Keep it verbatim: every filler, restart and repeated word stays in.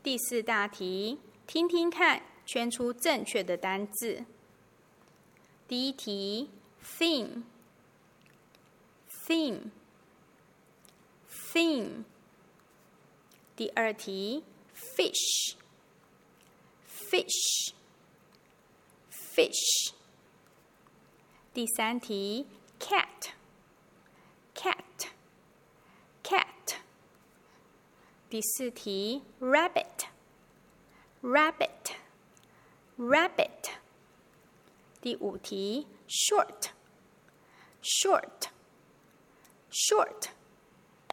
第四大题，听听看，圈出正确的单字。第一题 theme theme theme。第二题 fish fish fish。第三题 cat cat cat。第四题 rabbit rabbit rabbit。第五题 short short short。